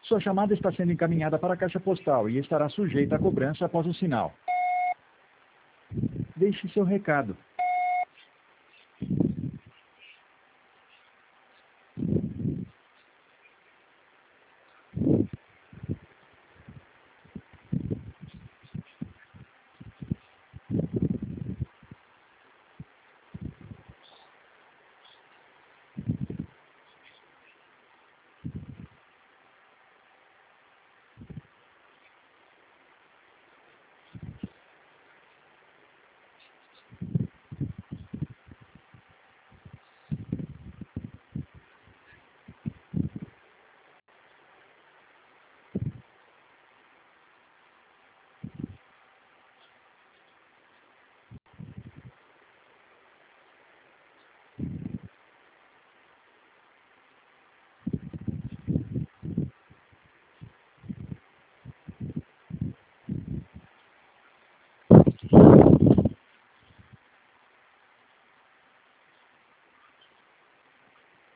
Sua chamada está sendo encaminhada para a caixa postal e estará sujeita a cobrança após o sinal. Deixe seu recado.